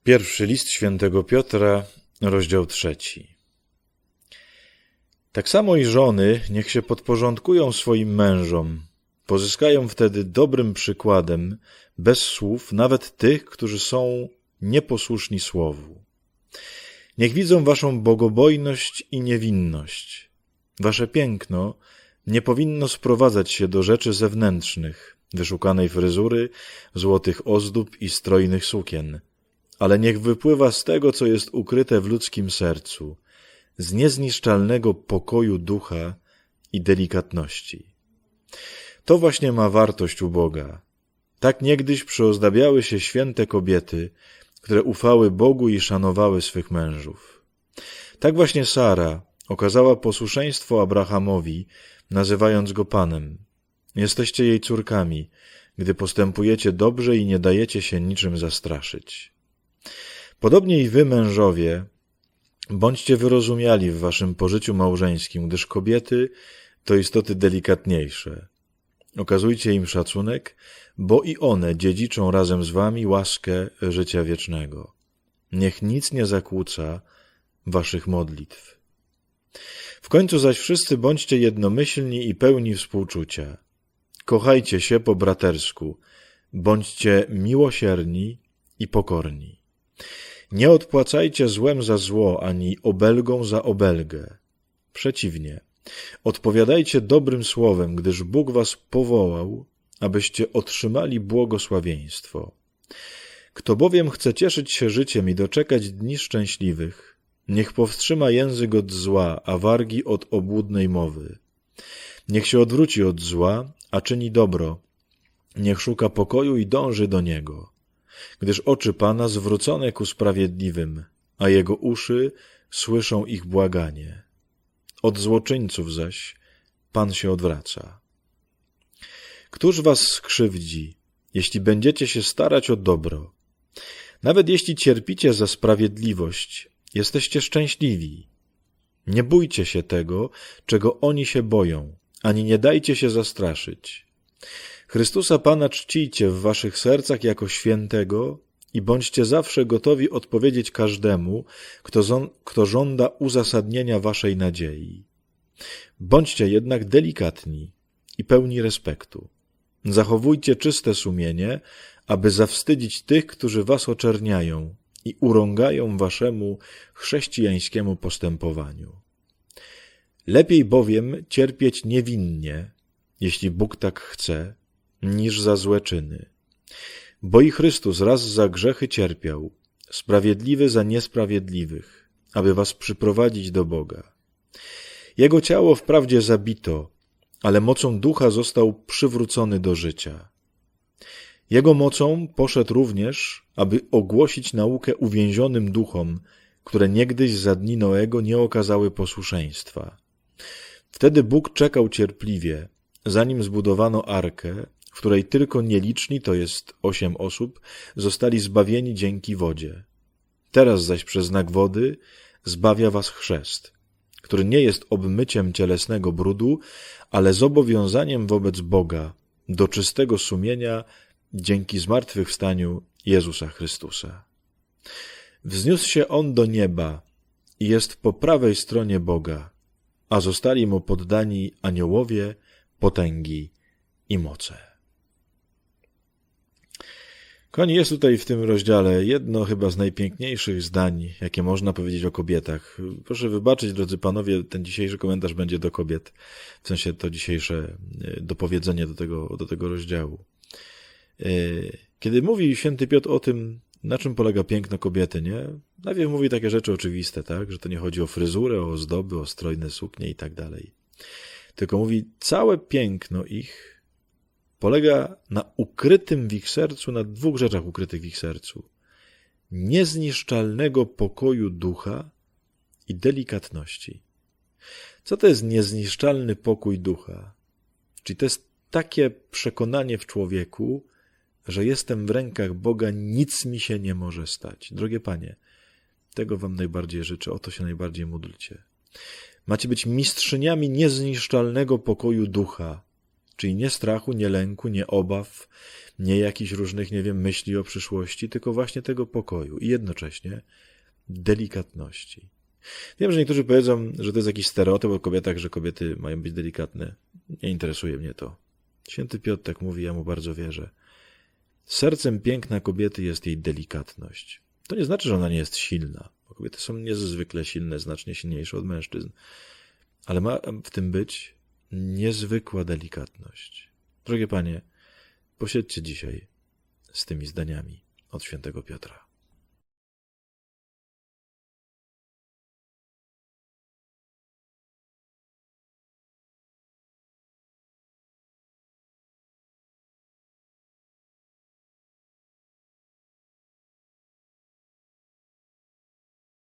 Pierwszy list świętego Piotra, rozdział 3. Tak samo i żony niech się podporządkują swoim mężom. Pozyskają wtedy dobrym przykładem, bez słów, nawet tych, którzy są nieposłuszni słowu. Niech widzą waszą bogobojność i niewinność. Wasze piękno nie powinno sprowadzać się do rzeczy zewnętrznych, wyszukanej fryzury, złotych ozdób i strojnych sukien, ale niech wypływa z tego, co jest ukryte w ludzkim sercu, z niezniszczalnego pokoju ducha i delikatności. To właśnie ma wartość u Boga. Tak niegdyś przyozdabiały się święte kobiety, które ufały Bogu i szanowały swych mężów. Tak właśnie Sara okazała posłuszeństwo Abrahamowi, nazywając go Panem. Jesteście jej córkami, gdy postępujecie dobrze i nie dajecie się niczym zastraszyć. Podobnie i wy, mężowie, bądźcie wyrozumiali w waszym pożyciu małżeńskim, gdyż kobiety to istoty delikatniejsze. Okazujcie im szacunek, bo i one dziedziczą razem z wami łaskę życia wiecznego. Niech nic nie zakłóca waszych modlitw. W końcu zaś wszyscy bądźcie jednomyślni i pełni współczucia. Kochajcie się po bratersku, bądźcie miłosierni i pokorni. Nie odpłacajcie złem za zło, ani obelgą za obelgę. Przeciwnie, odpowiadajcie dobrym słowem, gdyż Bóg was powołał, abyście otrzymali błogosławieństwo. Kto bowiem chce cieszyć się życiem i doczekać dni szczęśliwych, niech powstrzyma język od zła, a wargi od obłudnej mowy. Niech się odwróci od zła, a czyni dobro. Niech szuka pokoju i dąży do niego. Gdyż oczy Pana zwrócone ku sprawiedliwym, a jego uszy słyszą ich błaganie. Od złoczyńców zaś Pan się odwraca. Któż was skrzywdzi, jeśli będziecie się starać o dobro? Nawet jeśli cierpicie za sprawiedliwość, jesteście szczęśliwi. Nie bójcie się tego, czego oni się boją, ani nie dajcie się zastraszyć. Chrystusa Pana czcijcie w waszych sercach jako świętego i bądźcie zawsze gotowi odpowiedzieć każdemu, kto żąda uzasadnienia waszej nadziei. Bądźcie jednak delikatni i pełni respektu. Zachowujcie czyste sumienie, aby zawstydzić tych, którzy was oczerniają i urągają waszemu chrześcijańskiemu postępowaniu. Lepiej bowiem cierpieć niewinnie, jeśli Bóg tak chce, niż za złe czyny. Bo i Chrystus raz za grzechy cierpiał, sprawiedliwy za niesprawiedliwych, aby was przyprowadzić do Boga. Jego ciało wprawdzie zabito, ale mocą ducha został przywrócony do życia. Jego mocą poszedł również, aby ogłosić naukę uwięzionym duchom, które niegdyś za dni Noego nie okazały posłuszeństwa. Wtedy Bóg czekał cierpliwie, zanim zbudowano arkę, w której tylko nieliczni, to jest 8 osób, zostali zbawieni dzięki wodzie. Teraz zaś przez znak wody zbawia was chrzest, który nie jest obmyciem cielesnego brudu, ale zobowiązaniem wobec Boga do czystego sumienia dzięki zmartwychwstaniu Jezusa Chrystusa. Wzniósł się On do nieba i jest po prawej stronie Boga, a zostali Mu poddani aniołowie, potęgi i moce. Kochani, jest tutaj w tym rozdziale jedno chyba z najpiękniejszych zdań, jakie można powiedzieć o kobietach. Proszę wybaczyć, drodzy panowie, ten dzisiejszy komentarz będzie do kobiet, w sensie to dzisiejsze dopowiedzenie do tego rozdziału. Kiedy mówi święty Piotr o tym, na czym polega piękno kobiety, nie? Najpierw mówi takie rzeczy oczywiste, tak? Że to nie chodzi o fryzurę, o ozdoby, o strojne suknie i tak dalej. Tylko mówi, całe piękno ich polega na ukrytym w ich sercu, na 2 rzeczach ukrytych w ich sercu. Niezniszczalnego pokoju ducha i delikatności. Co to jest niezniszczalny pokój ducha? Czyli to jest takie przekonanie w człowieku, że jestem w rękach Boga, nic mi się nie może stać. Drogie panie, tego wam najbardziej życzę, o to się najbardziej módlcie. Macie być mistrzyniami niezniszczalnego pokoju ducha Czyli nie strachu, nie lęku, nie obaw, nie jakichś różnych, myśli o przyszłości, tylko właśnie tego pokoju i jednocześnie delikatności. Wiem, że niektórzy powiedzą, że to jest jakiś stereotyp o kobietach, że kobiety mają być delikatne. Nie interesuje mnie to. Święty Piotr tak mówi, ja mu bardzo wierzę. Sercem piękna kobiety jest jej delikatność. To nie znaczy, że ona nie jest silna, bo kobiety są niezwykle silne, znacznie silniejsze od mężczyzn, ale ma w tym być niezwykła delikatność. Drogie panie, posiedźcie dzisiaj z tymi zdaniami od świętego Piotra.